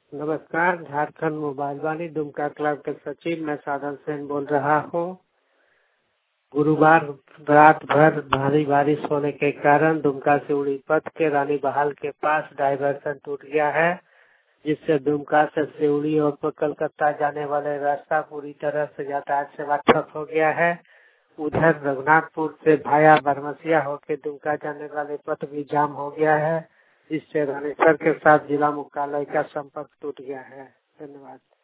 नमस्कार, Jharkhand mobile Vaani Dumka club के सचिव मैं साधन सेन बोल रहा हूँ। गुरुवार रात भर भारी बारिश होने के कारण दुमका से उड़ी पथ के रानी बहाल के पास डायवर्सन टूट गया है, जिससे दुमका से सिउड़ी और कलकत्ता जाने वाले रास्ता पूरी तरह से यातायात सेवा ठप हो गया है। उधर रघुनाथपुर से भाया बरमसिया होकर दुमका जाने वाले पथ भी जाम हो गया है, जिससे रानीसर के साथ जिला मुख्यालय का संपर्क टूट गया है। धन्यवाद।